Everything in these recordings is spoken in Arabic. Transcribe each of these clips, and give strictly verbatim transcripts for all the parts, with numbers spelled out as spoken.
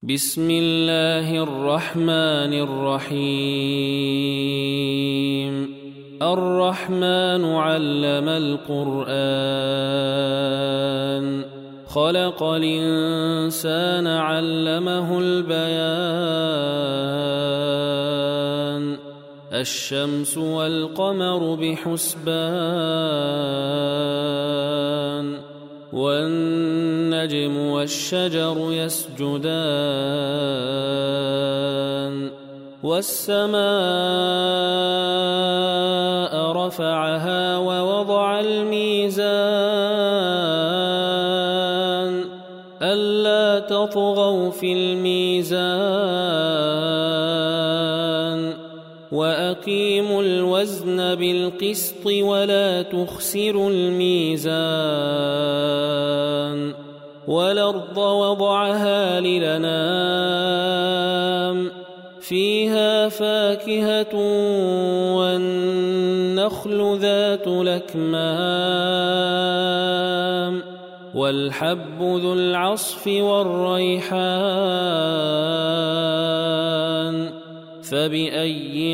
بسم الله الرحمن الرحيم الرحمن علم القرآن خلق الإنسان علمه البيان الشمس والقمر بحسبان والنجم والشجر يسجدان والسماء رفعها ووضع الميزان ألا تطغوا في الميزان وأقيموا الوزن بالقسط ولا تخسروا الميزان والأرض وضعها للأنام فيها فاكهة والنخل ذات الأكمام والحب ذو العصف والريحان فبأي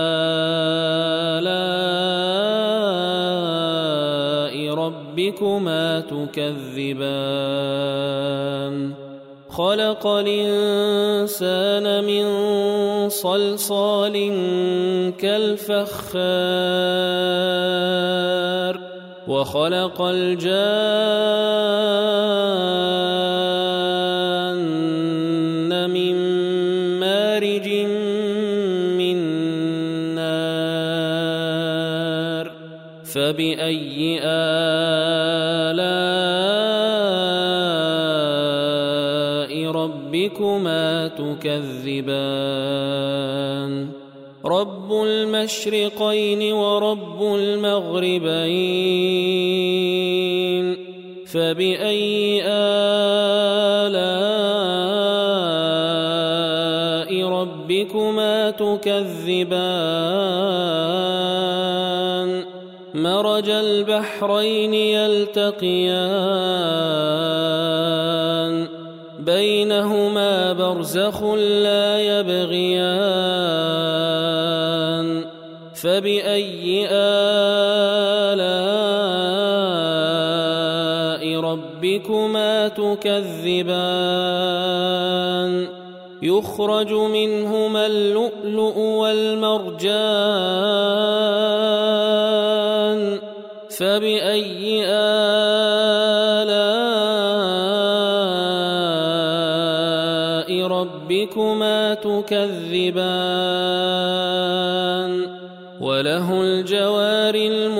آلاء ربكما تكذبان خلق الإنسان من صلصال كالفخار وخلق الجان من مارج من نار فبأي آلاء ربكما تكذبان رب المشرقين ورب المغربين فبأي آلاء ربكما تكذبان مرج البحرين يلتقيان بينهما برزخ لا يبغيان فبأي آلاء ربكما تكذبان يخرج منهما اللؤلؤ والمرجان فبأي آلاء ربكما تكذبان وله الجوار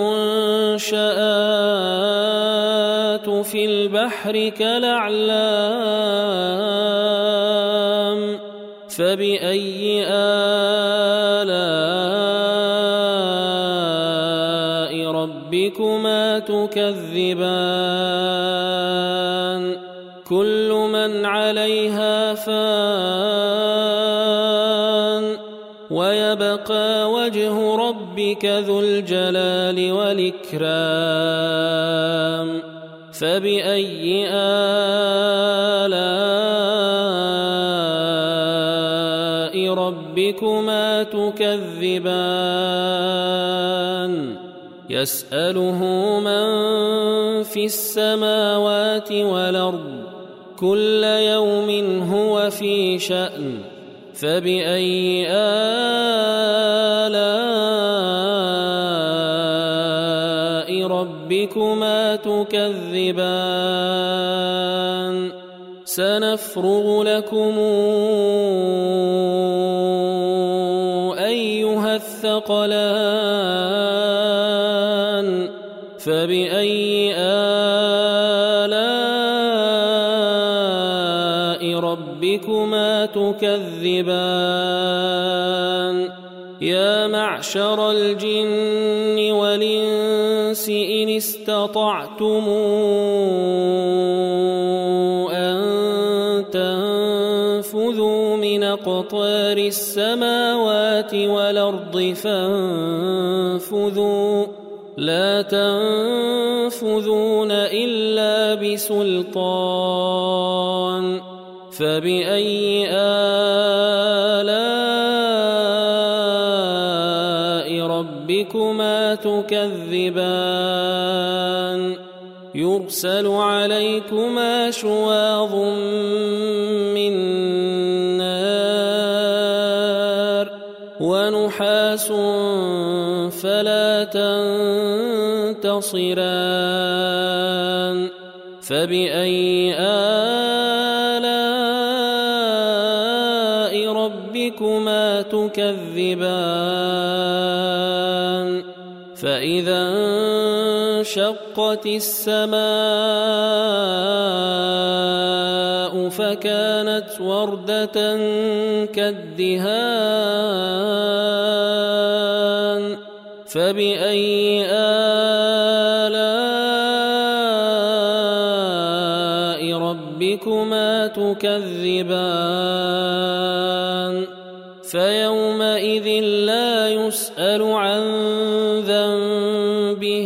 المنشآت في البحر كالأعلام فبأي آلاء ربكما تكذبان كل من عليها فان ويبقى وجه ربك ذو الجلال والإكرام فبأي آلاء ربكما تكذبان يسأله من في السماوات والأرض كل يوم هو في شأن فبأي آلاء ربكما تكذبان سنفرغ لكم أيها الثقلان فبأي آلاء ربكما تكذبان يا معشر الجن والإنس إن استطعتم أن تنفذوا من أقطار السماوات والأرض فانفذوا لا تنفذون إلا بسلطان فبأي آلاء ربكما تكذبان يرسل عليكما شواظ من نار ونحاس فلا تنتصران فبأي آلاء ربكما تكذبان فإذا انشقت السماء فكانت وردة كالدهان فبأي آلاء ربكما تكذبان فيومئذ لا يسأل عن ذنبه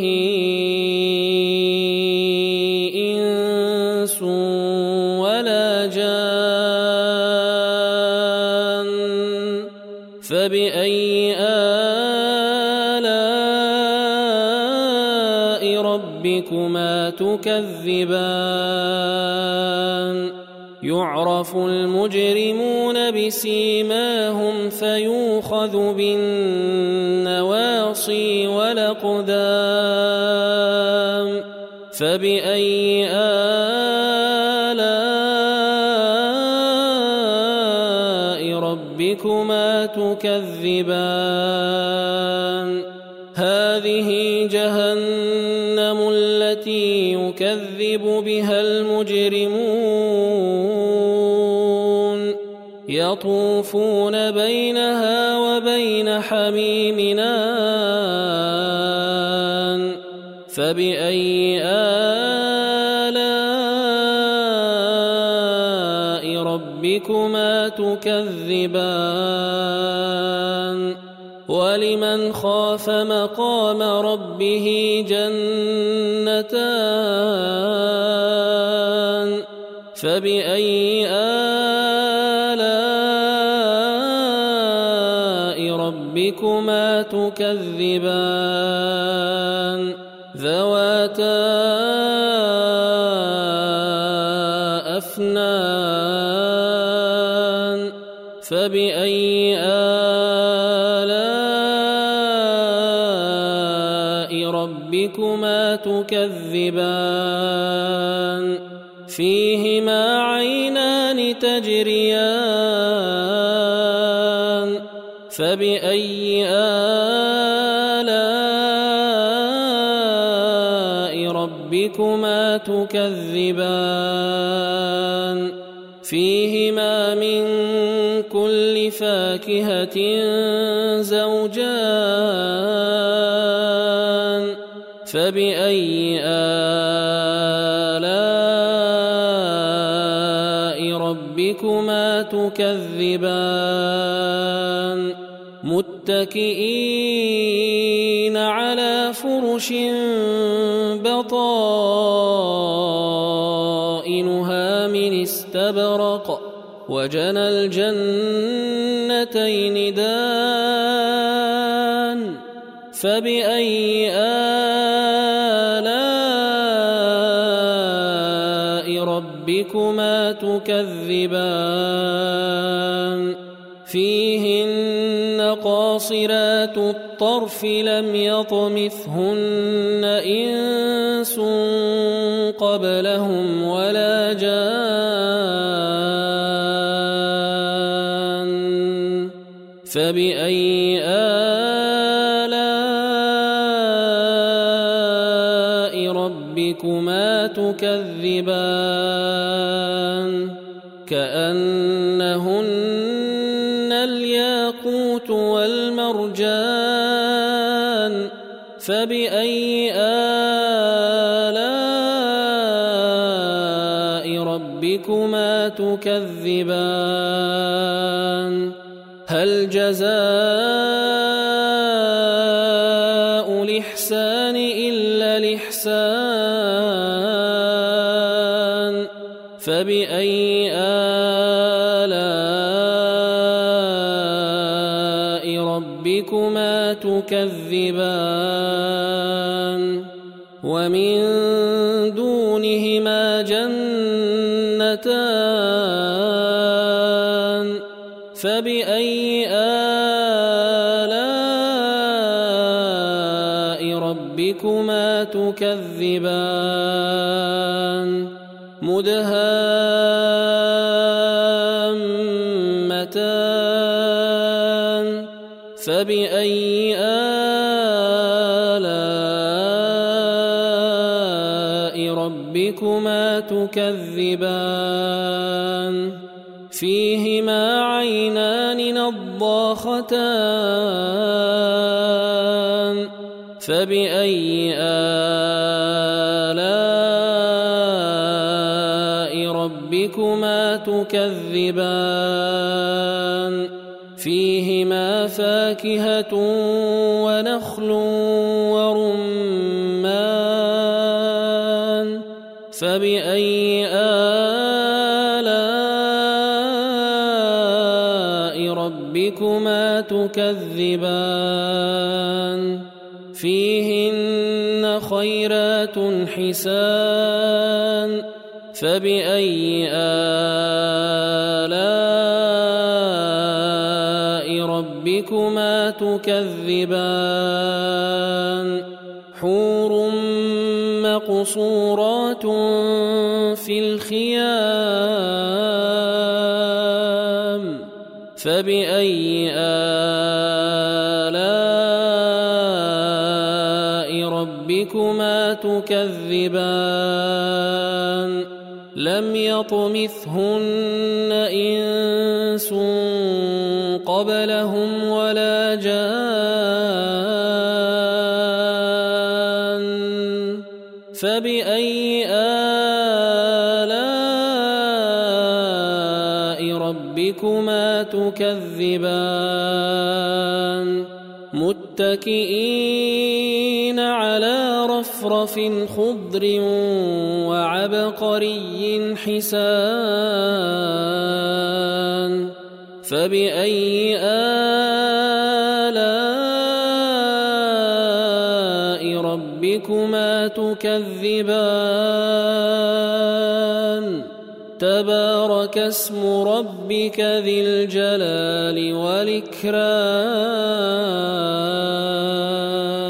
إنس ولا جان فبأي آلاء ربكما تكذبان يعرف المجرمون بسيماهم فيوخذ بالنواصي والأقدام فبأي آلاء ربكما تكذبان هذه جهنم التي يكذب بها المجرمون يطوفون بينها وبين حميم آن فبأي آلاء ربكما تكذبان ولمن خاف مقام ربه جنتان فبأي آلاء ربكما تكذبان ذواتا أفنان فبأي آلاء ربكما تكذبان فيهما عينان تجريان فبأي آلاء ربكما تكذبان فيهما من كل فاكهة زوجان فبأي آلاء ربكما تكذبان متكئين على فرش بطائنها من استبرق وجنى الجنتين دان فبأي آلاء ربكما تكذبان فيهن قاصرات الطرف لم يطمثهن إنس قبلهم ولا جان فبأي آلاء ربكما تكذبان كأنهن الياقوت والمرجان فبأي آلاء ربكما تكذبان هل جزاء الإحسان إلا الإحسان فبأي آلاء ربكما تكذبان ومن دونهما جنتان فبأي آلاء ربكما تكذبان مدهامتان فبأي آلاء ربكما تكذبان فيهما عينان نضاختان فبأي آلاء ربكما تكذبان فيهما فاكهة ونخل ورمان فبأي آلاء ربكما تكذبان فيهن خيرات حسان فبأي آلاء ربكما تكذبان حور مقصورات في الخيام فبأي آلاء ربكما تكذبان لم يطمثهن إنس قبلهم ولا جان فبأي آلاء ربكما تكذبان متكئين على رفرف خضر وعبقري حسان فبأي آلاء ربكما تكذبان تبارك اسم ربك ذي الجلال والإكرام